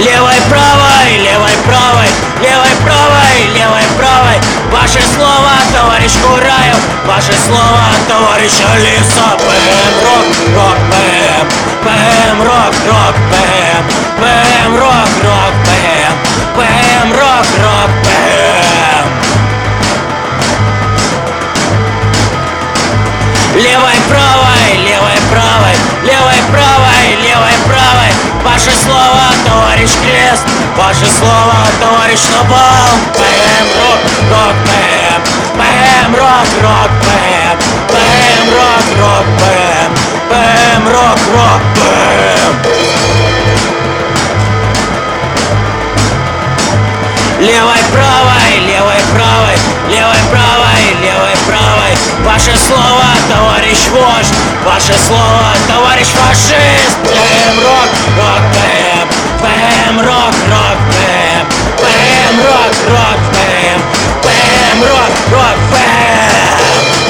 Левой, правой, левой, правой, левой, правой, левой, правой. Ваше слово, товарищ Кураев, ваше слово, товарищ Алиса. ПМ, рок, рок, ПМ, ПМ, рок, рок, ПМ, ПМ, рок, рок, ПМ, ПМ, рок, рок, ПМ. Левой, правой, левой, правой, левой, правой, левой, правой. Ваше слово, товарищ Крест, ваше слово, товарищ Напалм. ПМ, рок, рок, ПМ, ПМ, рок, рок, ПМ, ПМ, рок, рок, ПМ, ПМ, рок, рок, ПМ. Левой, правой, левой, правой, левой, правой, левой, правой. Ваше слово, товарищ вождь, ваше слово, товарищ фашист. ПМ, рок, рок, ПМ, ПМ, рок, рок, ПМ, ПМ, рок, рок, ПМ, ПМ, рок, рок, ПМ.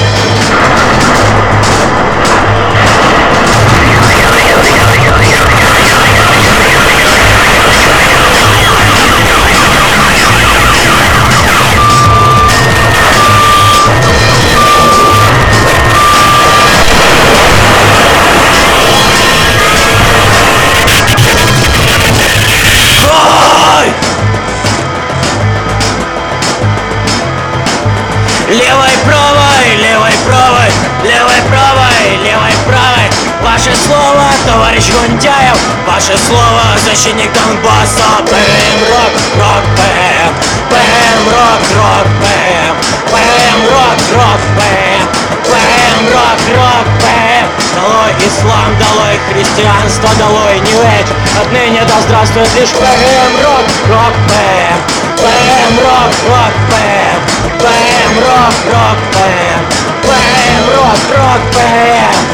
Левой, правой, левой, правой, левой, правой, левой, правой. Ваше слово, товарищ Гундяев, ваше слово, защитник Донбасса. ПМ, рок, рок, ПМ, ПМ, рок, рок, ПМ, ПМ, рок, рок, ПМ, ПМ, рок, рок, ПМ. Долой ислам, долой христианство, долой New Age. Отныне да здравствует лишь ПМ, рок, рок, ПМ, ПМ, рок, рок, ПМ, ПМ, рок, рок, ПМ, ПМ, рок, рок, ПМ.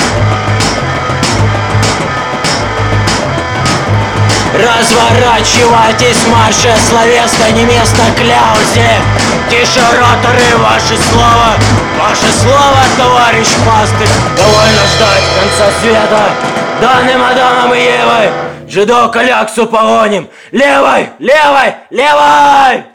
Разворачивайтесь, марше, словесно, не место кляузе. Тише, роторы, ваше слово, товарищ пастырь. Довольно ждать конца света. Данным Адамом и Евой, жидок Аляксу погоним. Левой, левой, левой!